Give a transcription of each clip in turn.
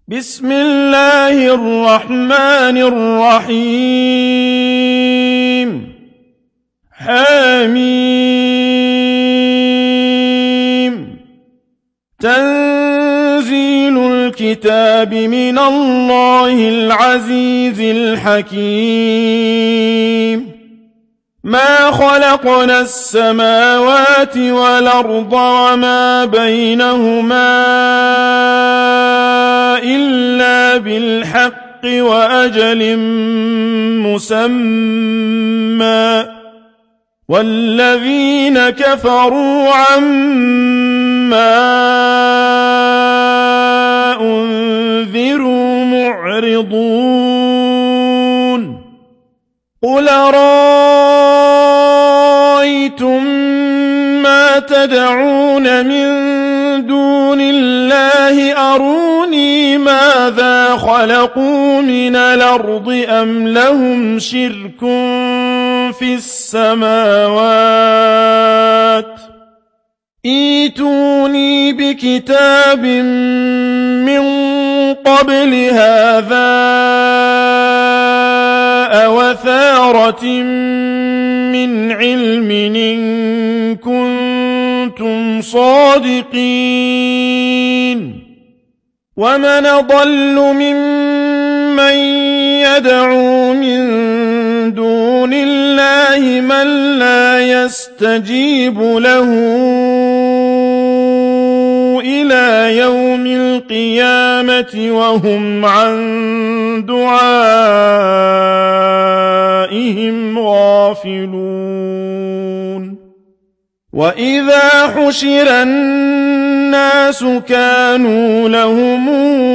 بسم الله الرحمن الرحيم حميم تنزيل الكتاب من الله العزيز الحكيم ما خلقنا السماوات والأرض وما بينهما إلا بالحق وأجل مسمى والذين كفروا عما أنذروا معرضون قل أرأيتم ما تدعون من دون الله أروني ماذا خلقوا من الأرض أم لهم شرك في السماوات ائتوني بكتاب من قبل هذا أوثارة من علم إن كنتم صادقين ومن أضل ممن يدعو من دون الله من لا يستجيب له إلى يوم القيامة وهم عن دعائهم غافلون وإذا حشر الناس كانوا لهم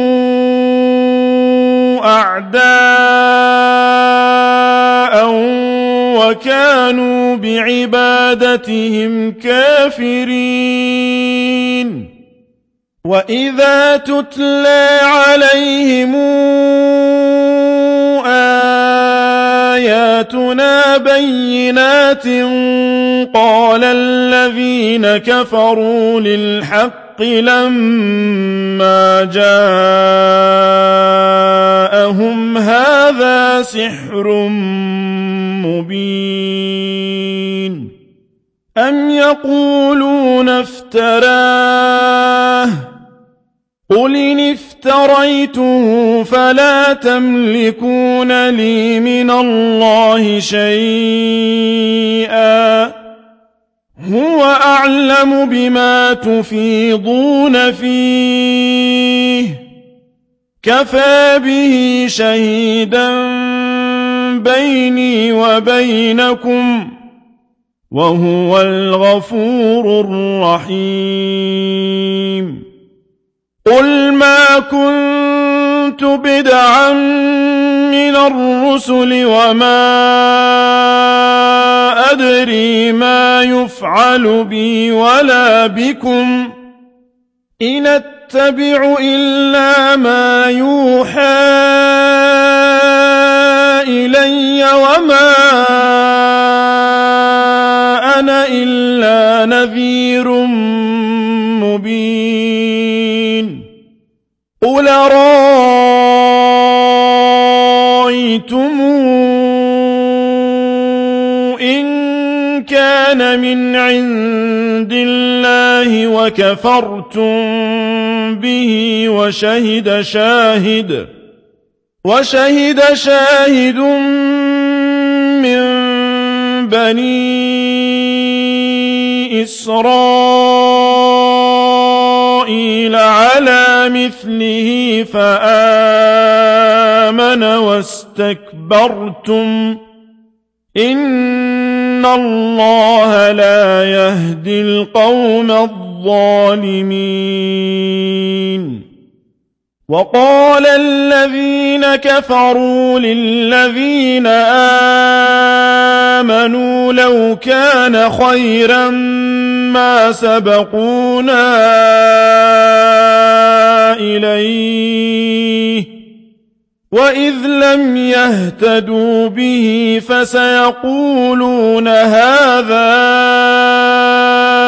أعداء وكانوا بعبادتهم كافرين وإذا تتلى عليهم آياتنا بينات قال الذين كفروا للحق لما جاءهم هذا سحر مبين أم يقولون افتراه قل إن افتريته فلا تملكون لي من الله شيئا هو أعلم بما تفيضون فيه كفى به شهيدا بيني وبينكم وهو الغفور الرحيم قل ما كنت بدعا من الرسل وما أدري ما يفعل بي ولا بكم إن أتبع إلا ما يوحى إلي وما أنا إلا نذير مبين قل أرأيتم إن كان من عند الله وكفرتم به وشهد شاهد من بني إسرائيل على مثله فآمن واستكبرتم إن الله لا يهدي القوم الظالمين وقال الذين كفروا للذين آمنوا لو كان خيرا ما سبقونا إليه وإذ لم يهتدوا به فسيقولون هذا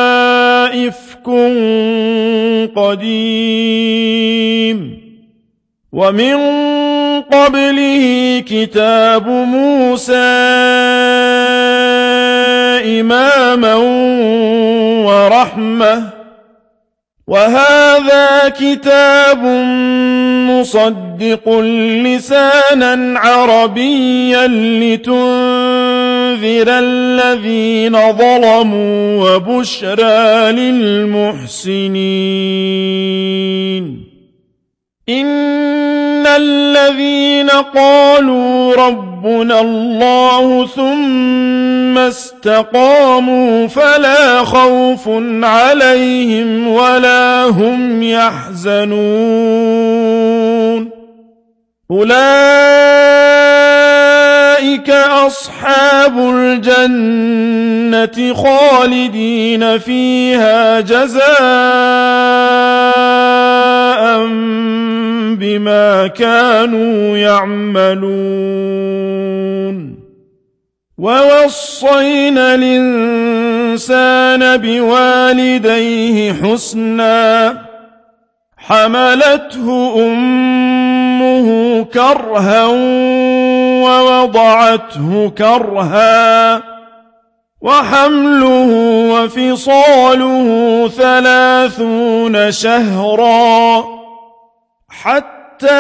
إفك قديم ومن قبله كتاب موسى إماما ورحمة وهذا كتاب مصدق لسانا عربيا لتنذر الذين ظلموا وبشرى للمحسنين إن الذين قالوا ربنا الله ثم استقاموا فلا خوف عليهم ولا هم يحزنون أولئك أصحاب الجنة خالدين فيها جزاء بما كانوا يعملون ووصينا الإنسان بوالديه حسنا حملته أمه كرها ووضعته كرها وحمله وفصاله 30 شهرا حتى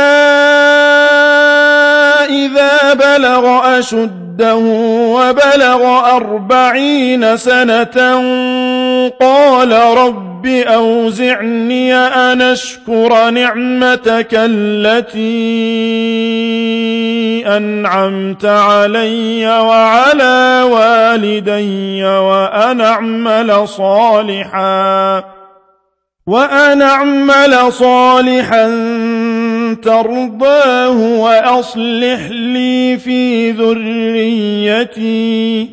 إذا بلغ أشده وبلغ 40 سنة قال رب أوزعني أن أشكر نعمتك التي أنعمت علي وعلى والدي وأن أعمل صالحا ترضاه وأصلح لي في ذريتي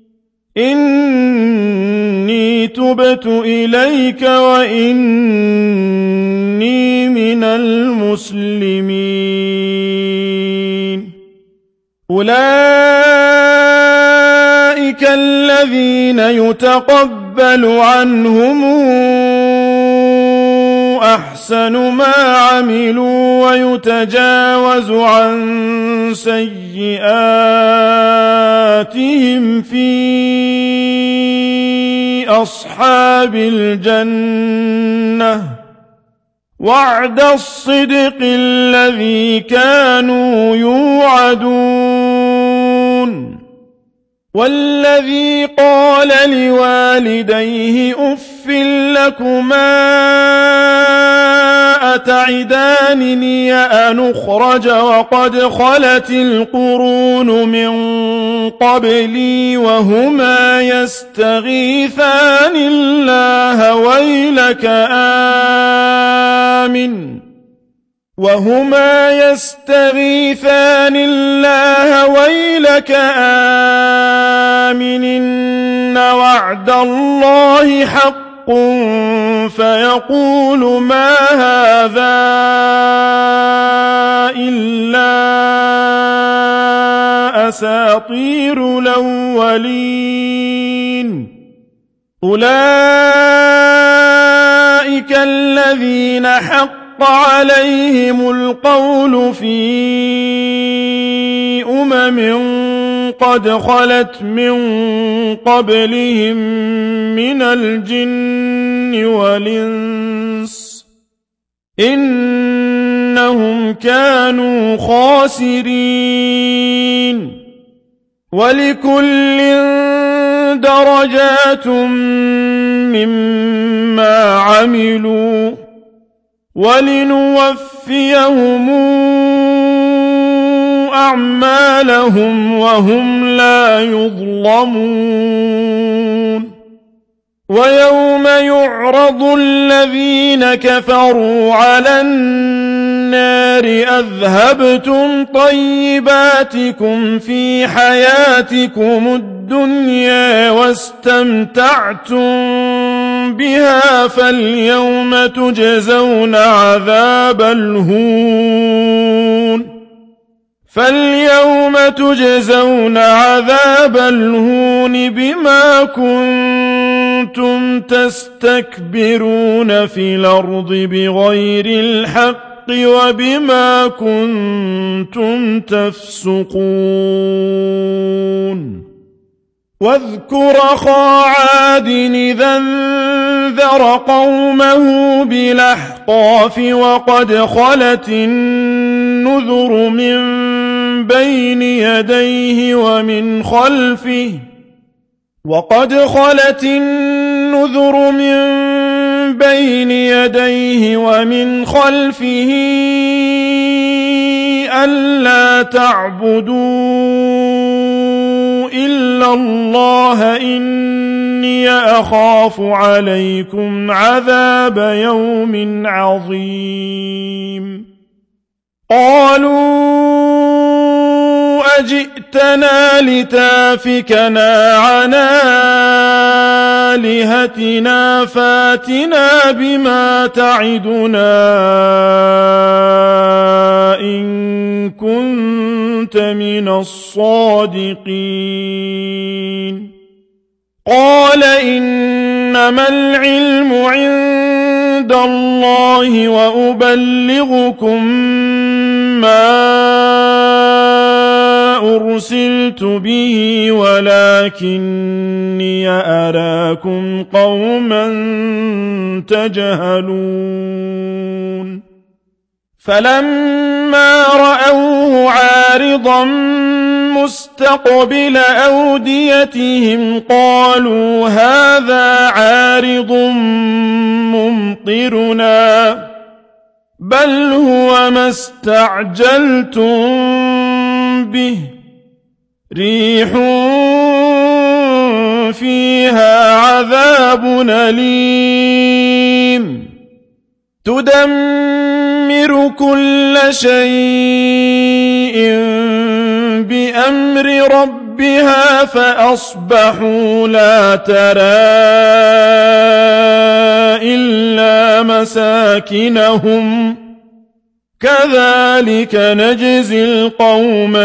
إني تبت إليك وإني من المسلمين أولئك الذين يتقبل عنهم أحسن ما عملوا ويتجاوز عن سيئاتهم في أصحاب الجنة وعد الصدق الذي كانوا يوعدون والذي قال لوالديه أف لكما أتعدانني أن أخرج وقد خلت القرون من قبلي وهما يستغيثان الله ويلك آمن إن وعد الله حق فيقول ما هذا إلا أساطير الأولين أولئك الذين حق عليهم القول في قد خلت من قبلهم من الجن والإنس إنهم كانوا خاسرين ولكل درجات مما عملوا ولنوفيهم أعمالهم وهم لا يظلمون ويوم يعرض الذين كفروا على النار أذهبتم طيباتكم في حياتكم الدنيا واستمتعتم بها فاليوم تجزون عذاب الهون بما كنتم تستكبرون في الأرض بغير الحق وبما كنتم تفسقون واذكر أخا عاد إذا انذر قومه بالأحقاف وقد خلت النذر من بين يديه ومن خلفه ألا تعبدوا إلا الله إني أخاف عليكم عذاب يوم عظيم قالوا أجئتنا لتافكنا عن آلهتنا فاتنا بما تعدنا إن كنت من الصادقين قال إنما العلم عند الله وأبلغكم ما أرسلت به ولكني أراكم قوما تجهلون فلما رأوه عارضا مستقبل أوديتهم قالوا هذا عارض ممطرنا بل هو ما استعجلتم به ريح فيها عذاب أليم تدمر كل شيء بأمر ربها فأصبحوا لا ترى إلا مساكنهم كذلك نجزي القوم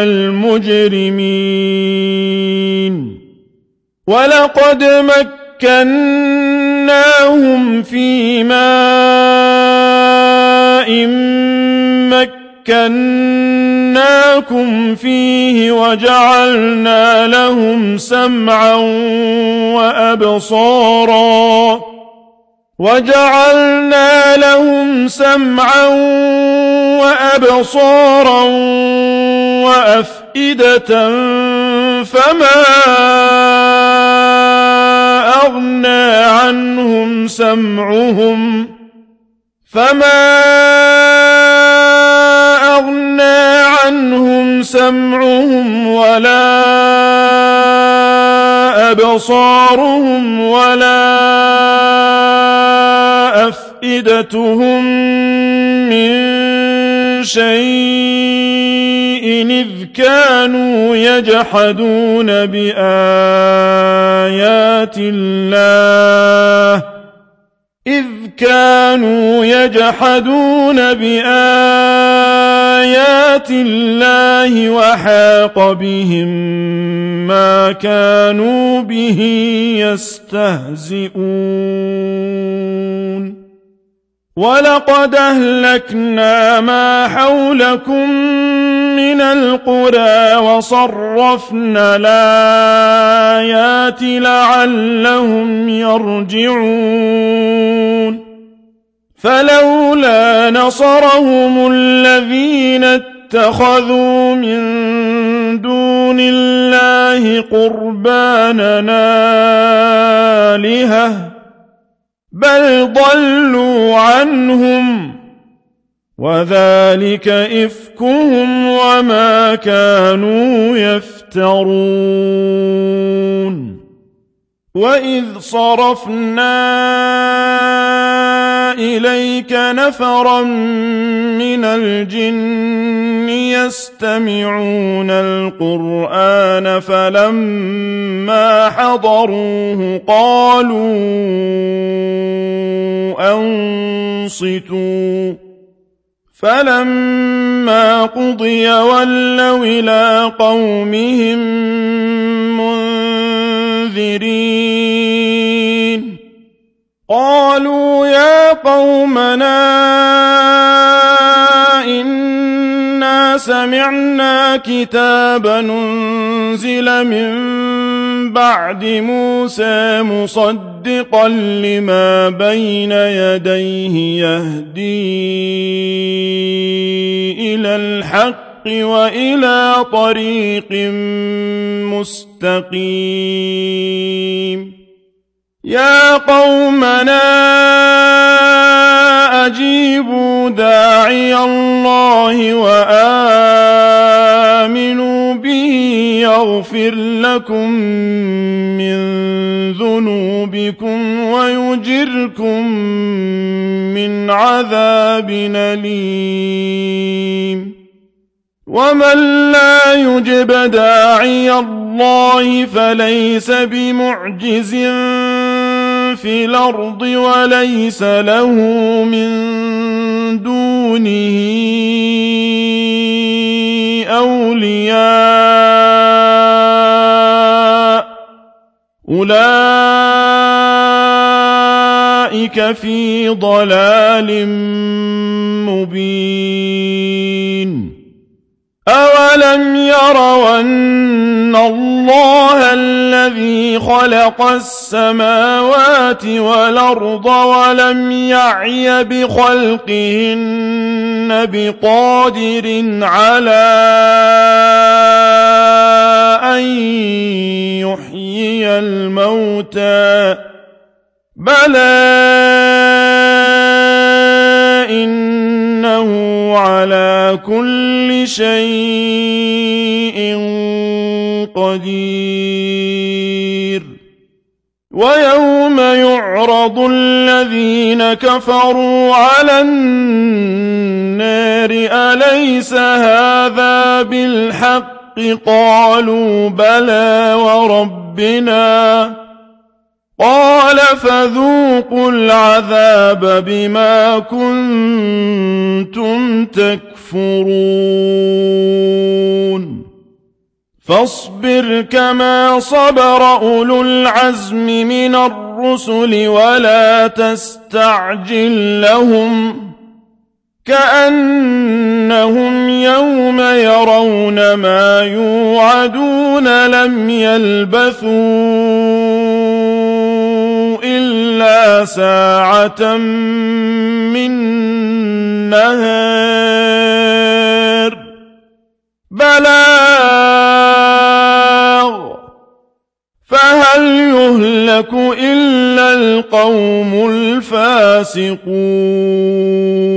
المجرمين ولقد مكناهم في ماء مكناكم فيه وجعلنا لهم سمعا وأبصارا وأفئدة فما أغنى عنهم سمعهم ولا أبصارهم ولا أفئدتهم من شيء إذ كانوا يجحدون بآيات الله وحاق بهم ما كانوا به يستهزئون ولقد أهلكنا ما حولكم من القرى وصرفنا الآيات لعلهم يرجعون فلولا نصرهم الذين اتخذوا من دون الله قربانا آلهة بل ضلوا عنهم وذلك إفكهم وما كانوا يفترون وإذ صرفنا إليك نفرا من الجن يستمعون القرآن فلما حضروه قالوا أنصتوا فلما قضي ولوا إلى قومهم منذرين قالوا يا قومنا سمعنا كتابا أنزل من بعد موسى مصدقا لما بين يديه يهدي إلى الحق وإلى طريق مستقيم يا قومنا أجيبوا داعي الله وآمنوا به يغفر لكم من ذنوبكم ويجركم من عذاب أليم ومن لا يجب داعي الله فليس بمعجز في الأرض وليس له من دونه أولياء أولئك في ضلال مبين أولم يروا أن الله الذي خلق السماوات والأرض ولم يعي بخلقهن بقادر على أن يحيي الموتى بلى إنه على كل شيء قدير ويوم يعرض الذين كفروا على النار أليس هذا بالحق قالوا بلى وربنا قال فذوقوا العذاب بما كنتم تكفرون فاصبر كما صبر أولو العزم من الرسل ولا تستعجل لهم كأنهم يوم يرون ما يوعدون لم يلبثوا إلا ساعة من نهار بلاغ فهل يهلك إلا القوم الفاسقون